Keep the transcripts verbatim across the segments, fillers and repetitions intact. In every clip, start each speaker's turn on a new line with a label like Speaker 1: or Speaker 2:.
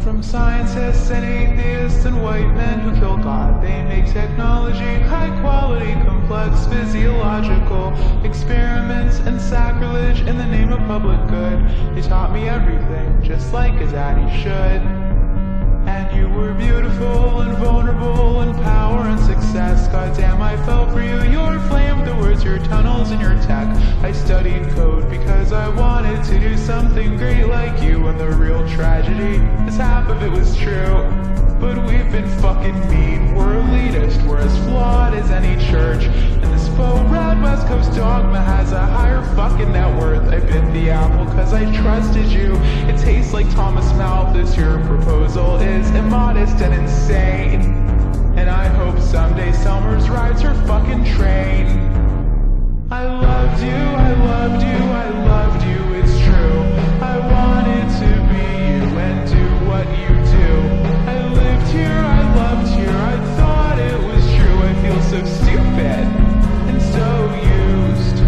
Speaker 1: from scientists and atheists and white men who kill God. They make technology high quality, complex, physiological experiments and sacrilege in the name of public good. They taught me everything, just like a daddy should. And you were beautiful and vulnerable and power and success. Goddamn, I fell for you. Your flame, the words, your tunnels, and your tech. I studied code because I wanted to do something great like you. And the real tragedy is half of it was true. But we've been fucking mean. We're elitist. We're as flawed as any church. And this faux red West Coast dogma has a higher fucking net worth. I bit the apple cause I trusted you. It tastes like Thomas Malthus. Your proposal is immodest and insane. And I hope someday Summers rides her fucking train. I loved you, I loved you, I loved you, it's true. I wanted to be you and do what you do. I lived here, I loved here, I thought it was true. I feel so stupid and so used.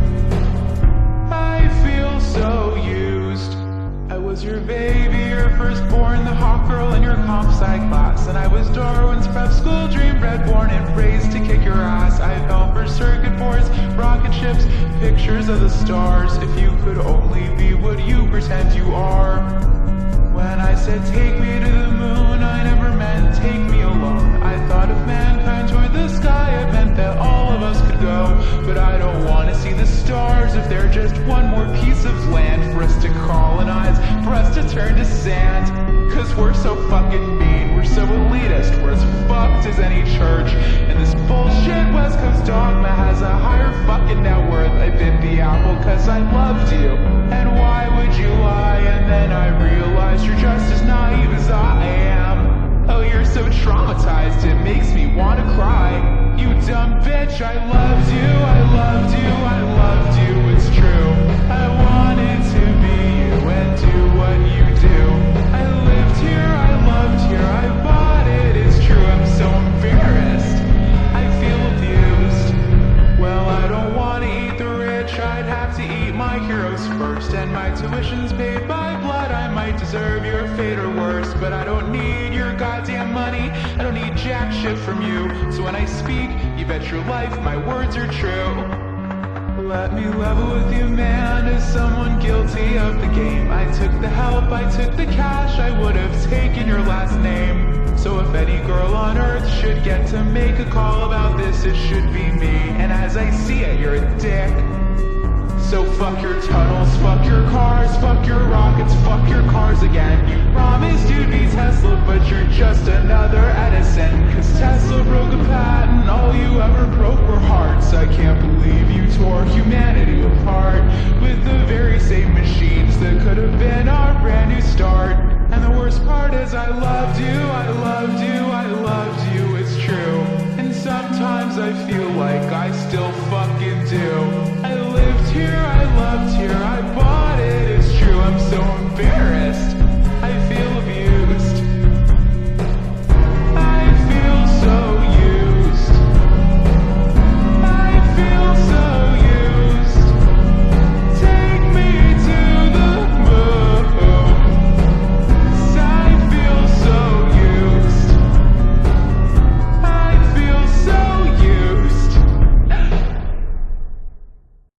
Speaker 1: I feel so used. I was your baby, your firstborn, the hot girl in your comp sci class. And I was Darwin's prep school dream, bred, born, and raised to kick your ass. I fell for circuit boards, rocket ships, pictures of the stars. If you could only be what you pretend you are. When I said take me to the moon, I never meant take me alone. I thought if mankind toward the sky, it meant that all of us could go. But I don't want to see the stars if they're just one more piece of land for us to colonize, for us to turn to sand. Cause we're so fucking mean, we're so elitist, we're as fucked as any church. And this bullshit West Coast dogma has a higher fucking net worth. I bit the apple cause I loved you. And why would you lie? And then I realized you're just as naive as I am. Oh, you're so traumatized, it makes me wanna cry. You dumb bitch, I loved you, I loved you, I loved you, it's true. I wanted to be you and do what you do. I lived here, I loved here, I bought it, it's true. I'm so embarrassed, I feel abused. Well, I don't wanna eat the rich, I'd have to eat my heroes first. And my tuition's paid by blood, I might deserve your fate or worse. But I don't need your goddamn money, I don't need jack shit from you. So when I speak, you bet your life my words are true. Let me level with you, man, as someone guilty of the game. I took the help, I took the cash, I would have taken your last name. So if any girl on earth should get to make a call about this, it should be me. And as I see it, you're a dick. So fuck your tunnels, fuck your cars, fuck your rockets, fuck your cars again. You promised you'd be Tesla, but you're just another Edison. Cause Tesla broke a path.